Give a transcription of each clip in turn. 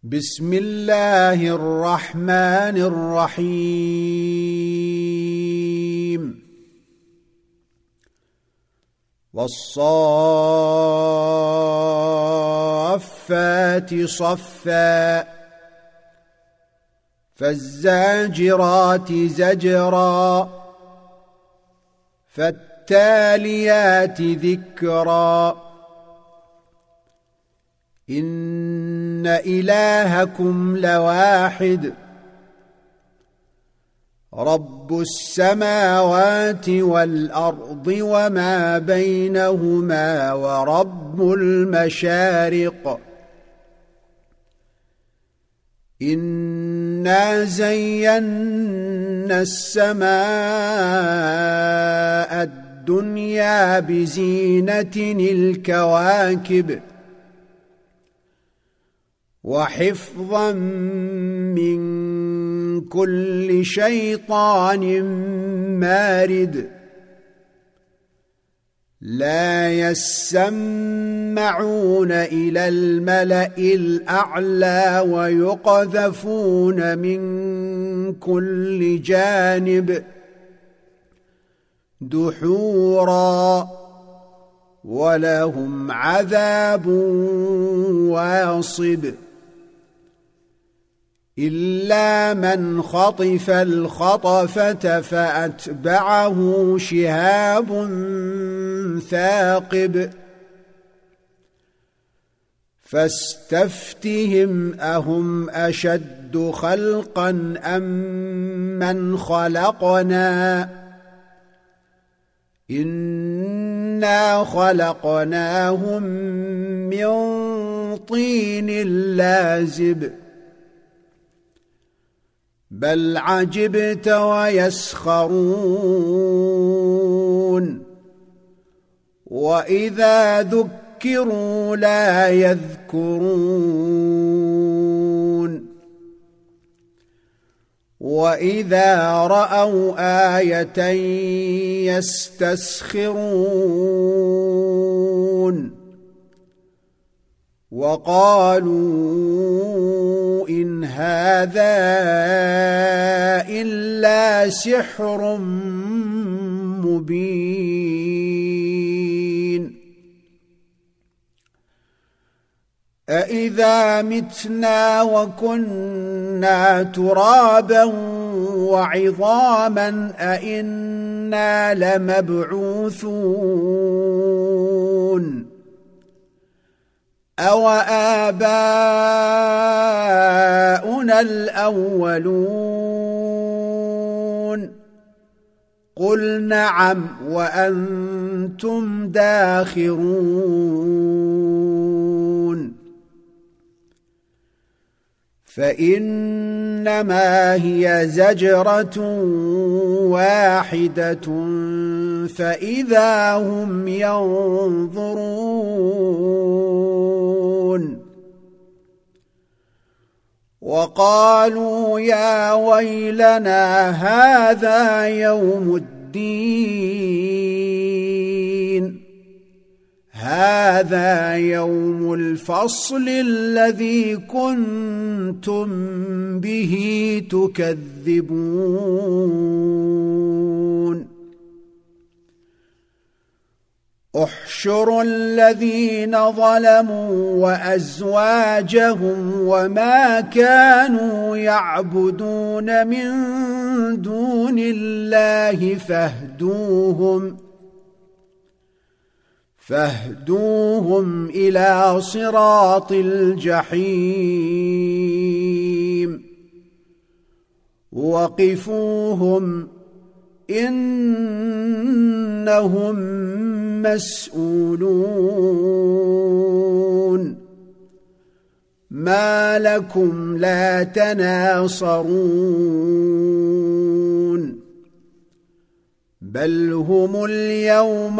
بسم الله الرحمن الرحيم والصافات صفا فالزاجرات زجرا فالتاليات ذكرا إن إلهكم لواحد رب السماوات والأرض وما بينهما ورب المشارق إنا زينا السماء الدنيا بزينة الكواكب وحفظا من كل شيطان مارد لا يسمعون إلى الملأ الأعلى ويقذفون من كل جانب دحورا ولهم عذاب واصب إلا من خطف الخطفة فأتبعه شهاب ثاقب فاستفتهم أهم أشد خلقا أم من خلقنا إنا خلقناهم من طين لازب بل عجبت ويسخرون وإذا ذكروا لا يذكرون وإذا رأوا آية يستسخرون وقالوا إن هذا إلا سحر مبين أإذا متنا وكنا ترابا وعظاما أإنا لمبعوثون أو آباؤنا الأولون قل نعم وأنتم داخرون فإنما هي زجرة واحدة فإذا هم ينظرون وقالوا يا ويلنا هذا يوم الدين هذا يوم الفصل الذي كنتم به تكذبون احشروا الذين ظلموا وأزواجهم وما كانوا يعبدون من دون الله فاهدوهم إلى صراط الجحيم وقفوهم إنهم مسؤولون ما لكم لا تناصرون بل هم اليوم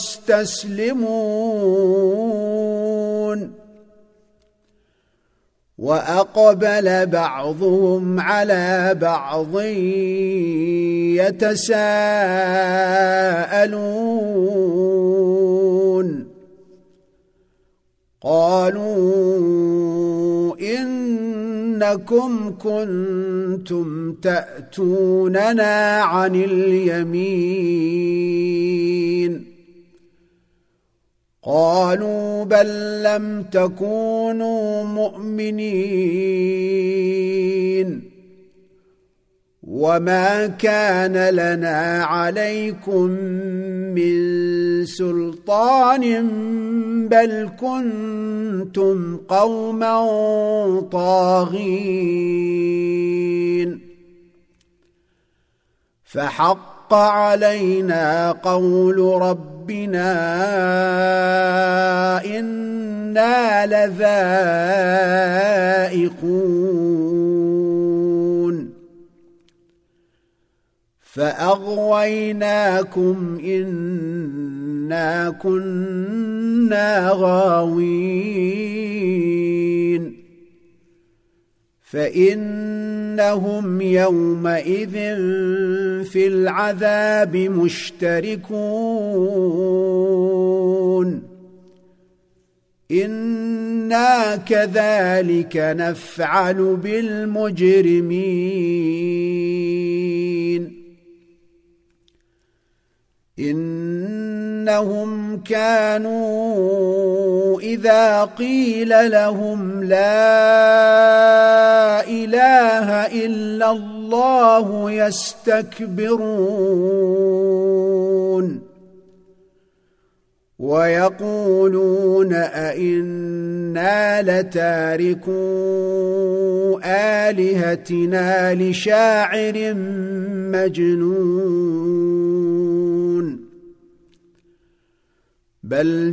مستسلمون وأقبل بعضهم على بعض يتساءلون قالوا إن إنكم كنتم تأتوننا عن اليمين قالوا بل لم تكونوا مؤمنين وما كان لنا عليكم من سلطان بل كنتم قوما طاغين فحق علينا قول ربنا إنا لذائقون فأغويناكم إنا كنا غاوين فإنهم يومئذ في العذاب مشتركون إنا كذلك نفعل بالمجرمين إنهم كانوا إذا قيل لهم لا إله إلا الله يستكبرون ويقولون أئنا لتاركو آلهتنا لشاعر مجنون بل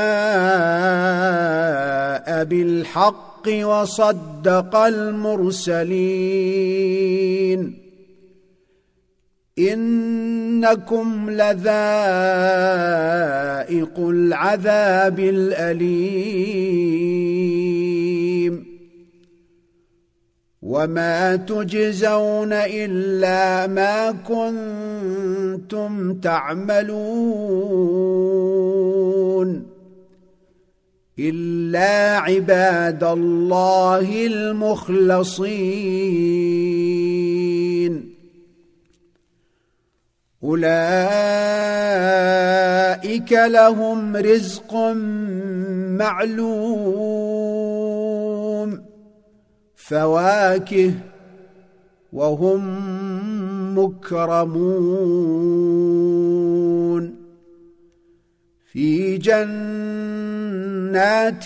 جاء بالحق وصدق المرسلين إنكم لذائق العذاب الأليم وما تجزون إلا ما كنتم تعملون إلا عباد الله المخلصين أولئك لهم رزق معلوم فواكه وهم مكرمون في جنات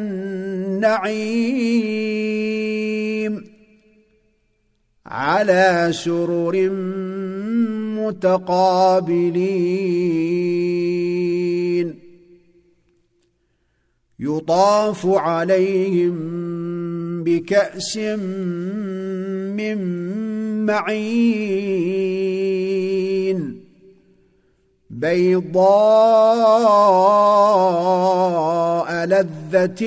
النعيم على سرر متقابلين يطاف عليهم بكأس من معين بيضاء لذة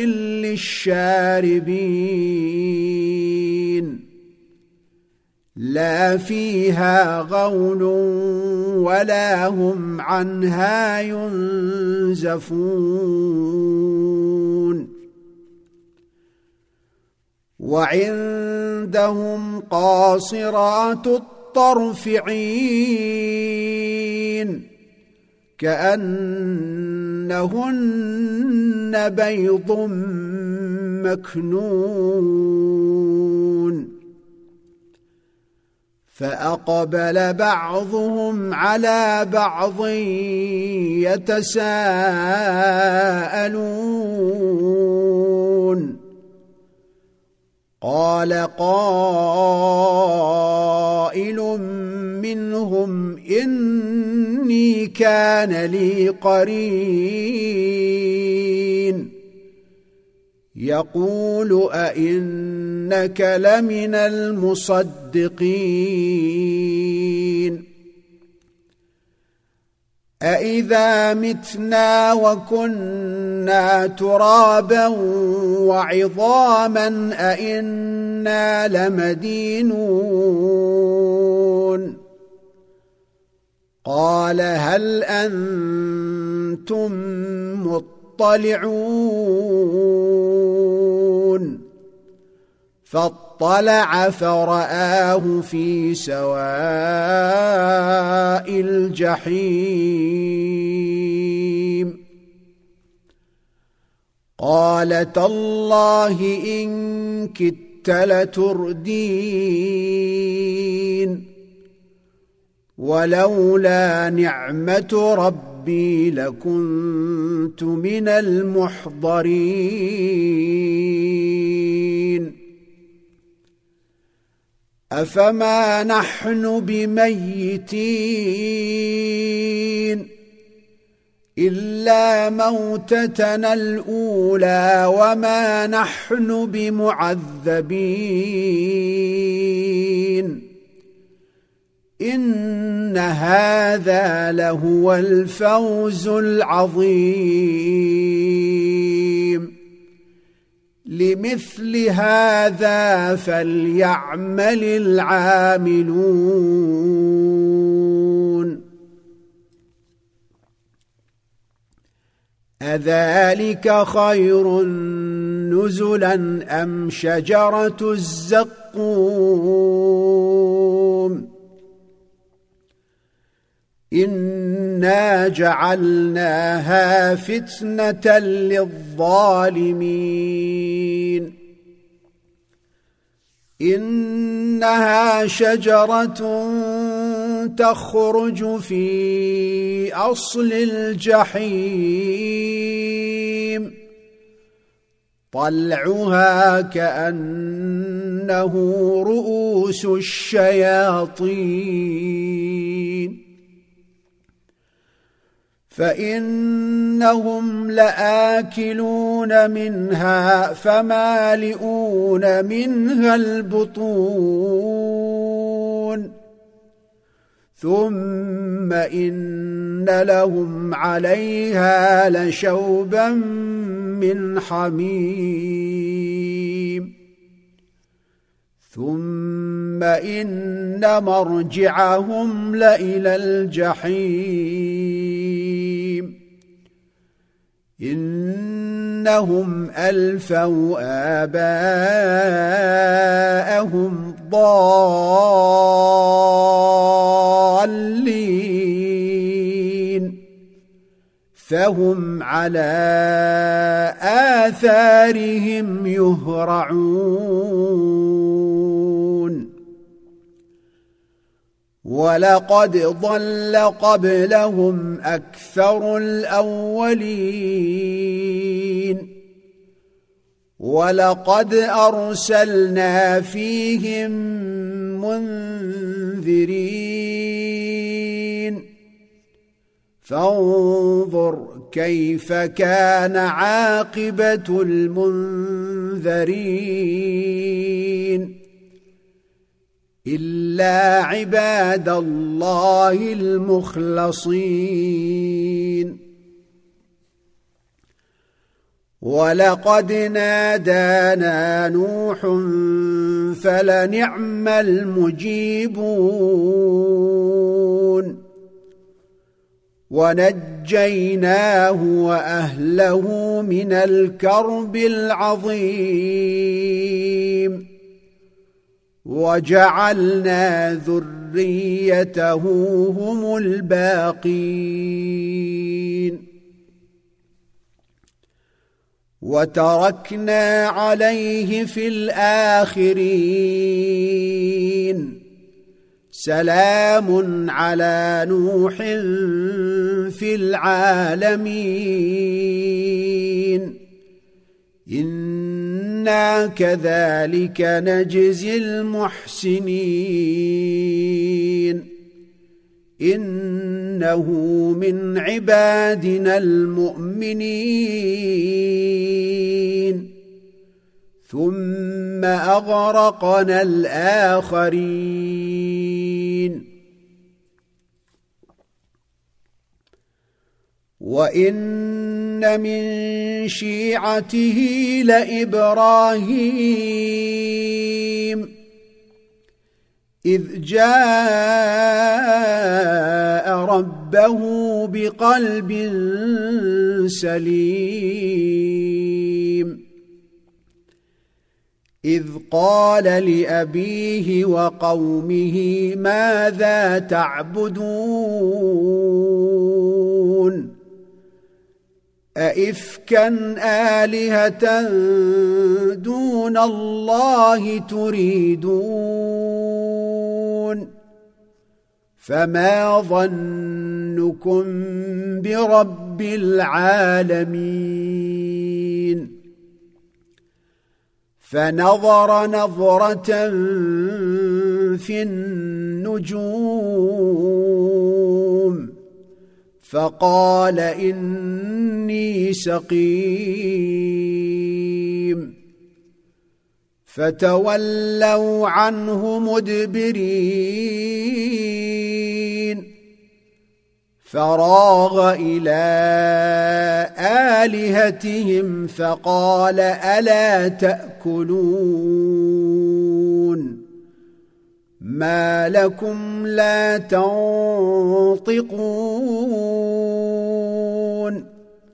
للشاربين لا فيها غول ولا هم عنها ينزفون وعندهم قاصرات الطرف عين كأنهن بيض مكنون فأقبل بعضهم على بعض يتساءلون قال قائل منهم إني كان لي قرين يقول أئنك لمن المصدقين أإذا متنا وكنا ترابا وعظاما أئنا لمدينون قال هل أنتم مطلعون فاطلع فرآه في سواء الجحيم قال تالله إن كدت لتردين ولولا نعمة ربي لكنت من المحضرين أفما نحن بميتين إلا موتتنا الأولى وما نحن بمعذبين إن هذا لهو الفوز العظيم لمثل هذا فليعمل العاملون أذلك خير نزلا أم شجرة الزقوم إنا جعلناها فتنة للظالمين إنها شجرة تخرج في أصل الجحيم طلعها كأنه رؤوس الشياطين فإنهم لآكلون منها فمالئون منها البطون ثم إن لهم عليها لشوبا من حميم ثم إن مرجعهم لإلى الجحيم إنهم ألفوا آباءهم ضالين فهم على آثارهم يهرعون ولقد ضل قبلهم أكثر الأولين ولقد أرسلنا فيهم منذرين فانظر كيف كان عاقبة المنذرين إلا عباد الله المخلصين ولقد نادانا نوح فلنعم المجيبون ونجيناه وأهله من الكرب العظيم وجعلنا ذريته هم الباقين وتركنا عليه في الآخرين سلام على نوح في العالمين إنا كذلك نجزي المحسنين إنه من عبادنا المؤمنين ثم أغرقنا الآخرين وإن من شيعته لإبراهيم إذ جاء ربه بقلب سليم إذ قال لأبيه وقومه ماذا تعبدون أئفكا آلهة دون الله تريدون فما ظنكم برب العالمين فنظر نظرة في النجوم فقال إني سقيم فتولوا عنه مدبرين فراغ إلى آلهتهم فقال ألا تأكلون ما لكم لا تنطقون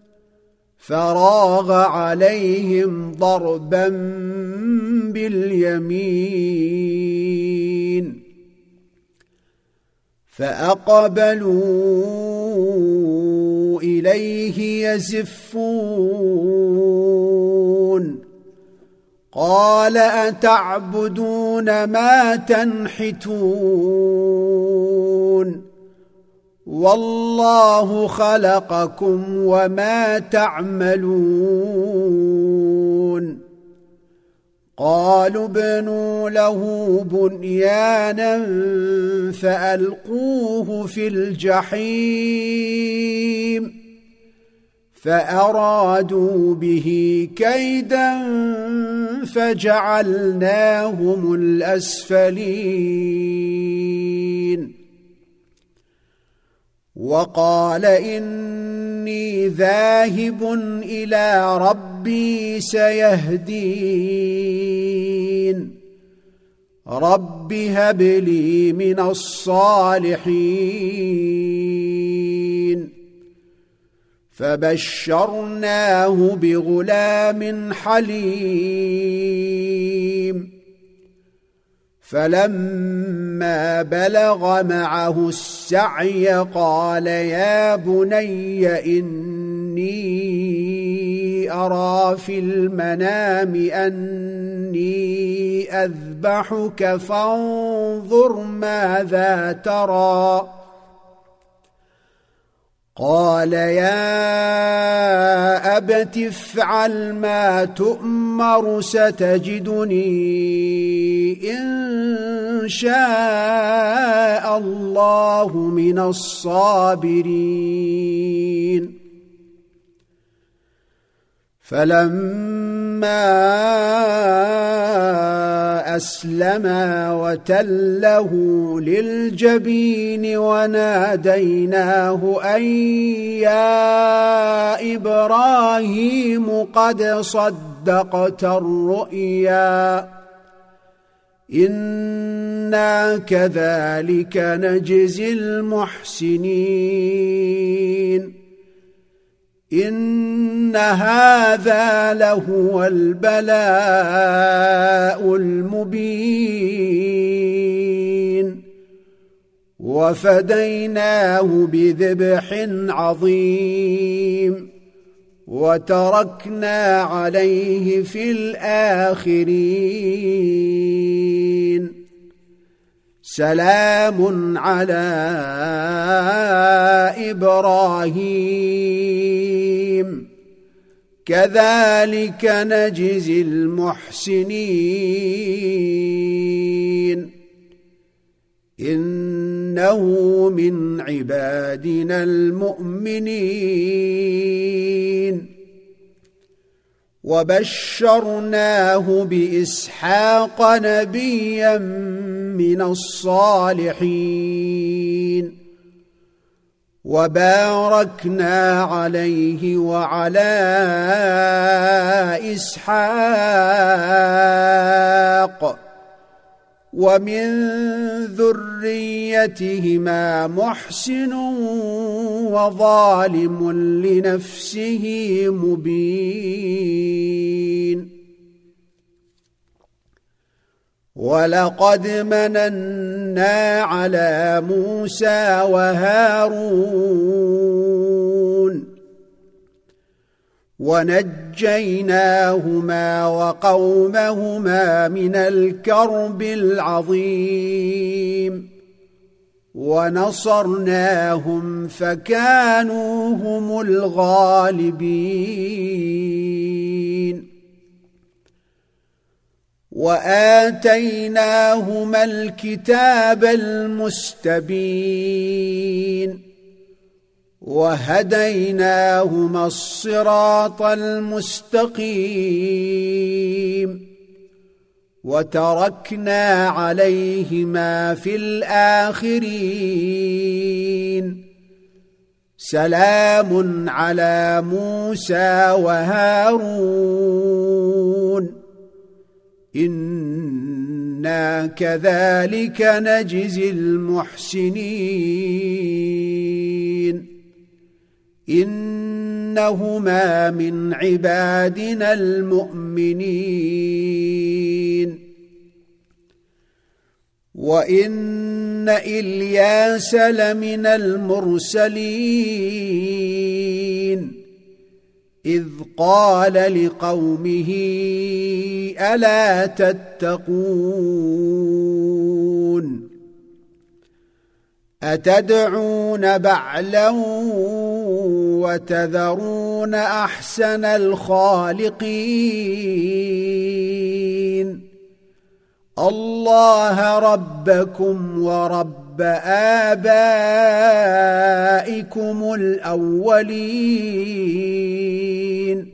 فراغ عليهم ضربا باليمين فأقبلوا إليه يزفون قال أتعبدون ما تنحتون والله خلقكم وما تعملون قالوا ابنوا له بنيانا فألقوه في الجحيم فأرادوا به كيدا فجعلناهم الأسفلين وقال إني ذاهب إلى ربي سيهدين رب هب لي من الصالحين فبشرناه بغلام حليم فلما بلغ معه السعي قال يا بني إني أرى في المنام أني أذبحك فانظر ماذا ترى قال يا أبت افعل ما تؤمر ستجدني إن شاء الله من الصابرين فلما أسلما وتله للجبين وناديناه أن يا إبراهيم قد صدقت الرؤيا إنا كذلك نجزي المحسنين إن هذا لهو البلاء المبين وفديناه بذبح عظيم وتركنا عليه في الآخرين سلام على إبراهيم كذلك نجزي المحسنين إنه من عبادنا المؤمنين وبشرناه بإسحاق نبيا من الصالحين وباركنا عليه وعلى إسحاق ومن ذريتهما محسن وظالم لنفسه مبين ولقد مننا على موسى وهارون ونجيناهما وقومهما من الكرب العظيم ونصرناهم فكانوا هم الغالبين وآتيناهما الكتاب المستبين وهديناهما الصراط المستقيم وتركنا عليهما في الآخرين سلام على موسى وهارون إنا كذلك نجزي المحسنين إنهما من عبادنا المؤمنين وإن إلياس لمن المرسلين إذ قال لقومه ألا تتقون أتدعون بعلا وتذرون أحسن الخالقين الله ربكم ورب آبائكم الأولين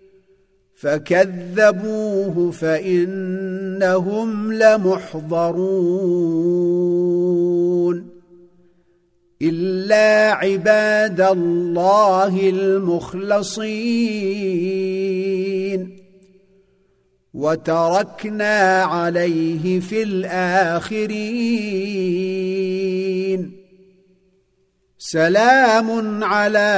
فكذبوه فإنهم لمحضرون إلا عباد الله المخلصين وتركنا عليه في الآخرين سلام على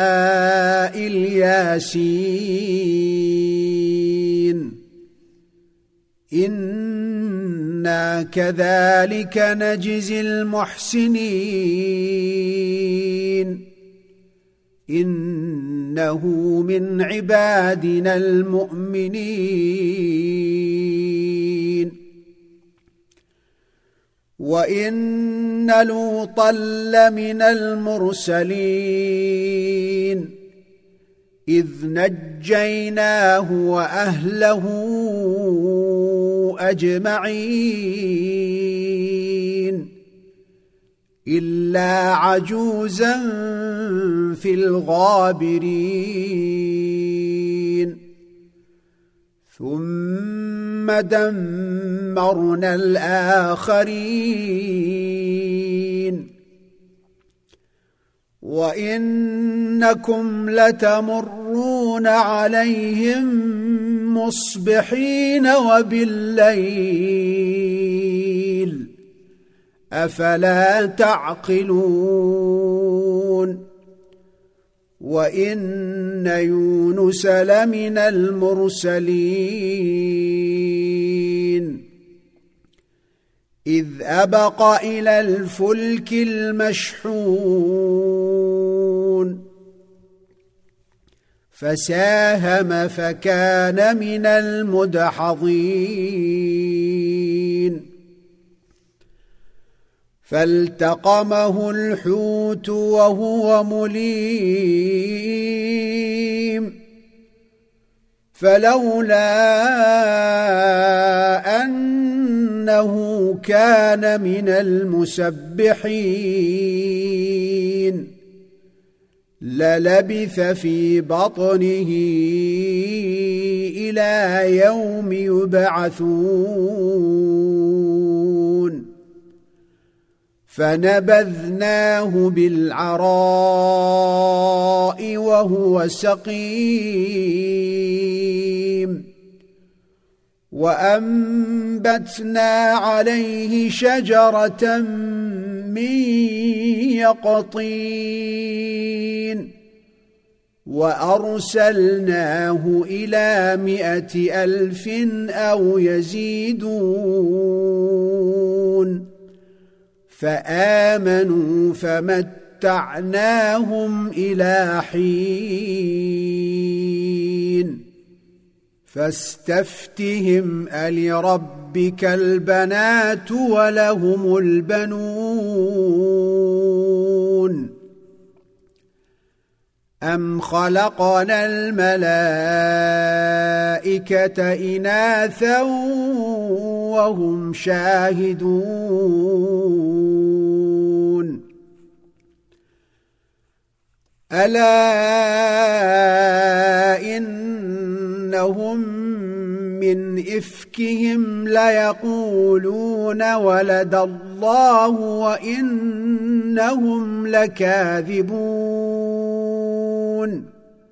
الياسين إنا كذلك نجزي المحسنين إنه من عبادنا المؤمنين وإن لوطا لمن المرسلين إذ نجيناه وأهله أجمعين إلا عجوزا في الغابرين ثم دمرنا الآخرين وإنكم لتمرون عليهم مصبحين وبالليل أفلا تعقلون وإن يونس لمن المرسلين إذ أبق إلى الفلك المشحون فساهم فكان من المدحضين فالتقمه الحوت وهو مليم فلولا أنه كان من المسبحين للبث في بطنه إلى يوم يبعثون فنبذناه بالعراء وهو سقيم وأنبتنا عليه شجرة من يقطين وأرسلناه إلى 100,000 أو يزيدون فآمنوا فمتعناهم إلى حين فاستفتهم ألربك البنات ولهم البنون أم خلقنا الملائكة إناثا وهم شاهدون ألا إنهم من إفكهم ليقولون ولد الله وإنهم لكاذبون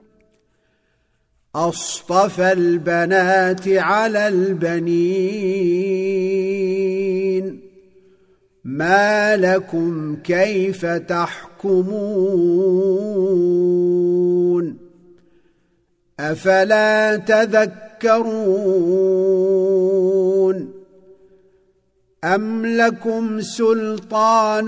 أصطفى البنات على البنين ما لكم كيف تحكمون أفلا تذكرون أم لكم سلطان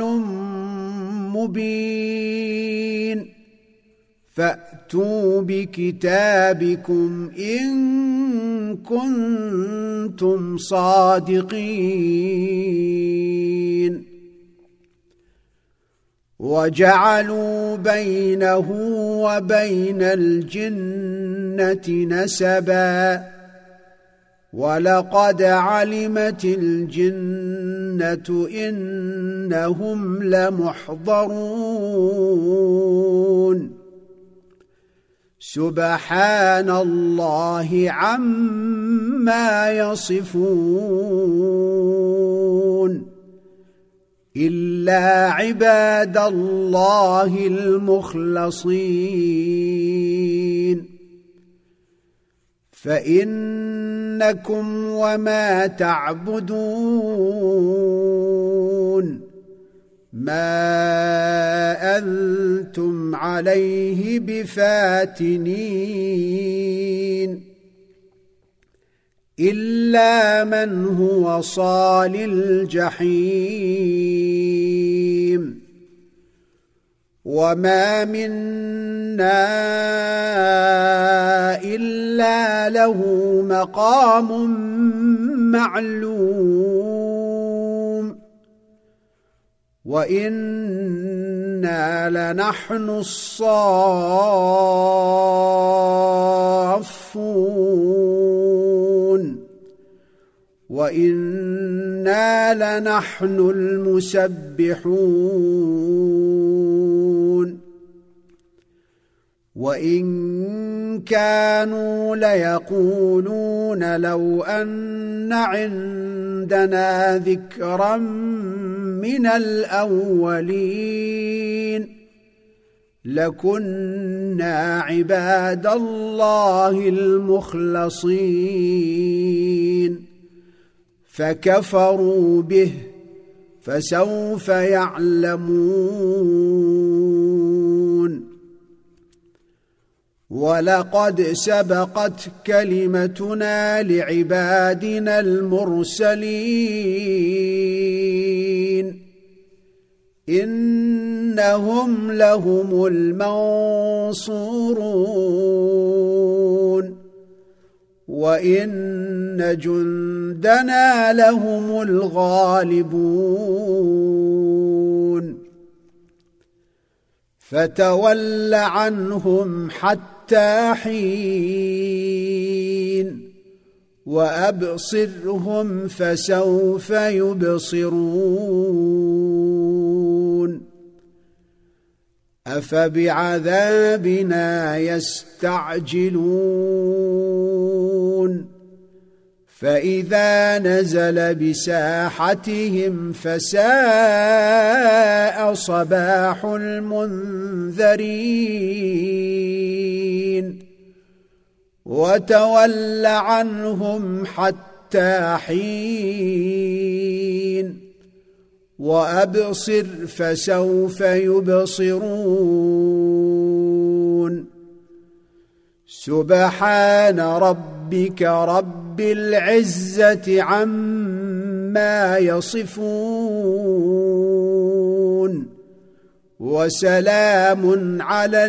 مبين فأتوا بكتابكم إن كنتم صادقين وجعلوا بينه وبين الجنة نسبا ولقد علمت الجنة إنهم لمحضرون سبحان الله عما يصفون إلا عباد الله المخلصين فإنكم وما تعبدون ما أنتم عليه بفاتنين إلا من هو صال الجحيم وما منا إلا له مقام معلوم وإنا لنحن الصافون وإنا لنحن المسبحون وإن كانوا ليقولون لو أن عندنا ذكرا من الأولين لكنا عباد الله المخلصين فكفروا به فسوف يعلمون ولقد سبقت كلمتنا لعبادنا المرسلين إنهم لهم المنصورون وإن جندنا لهم الغالبون فتول عنهم حتى حين وأبصرهم فسوف يبصرون أفبعذابنا يستعجلون فإذا نزل بساحتهم فساء صباح المنذرين وتول عنهم حتى حين وأبصر فسوف يبصرون سبحان ربك رب العزة عما يصفون وسلام على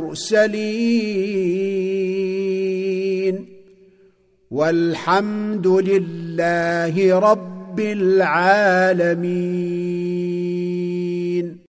المرسلين والحمد لله رب العالمين.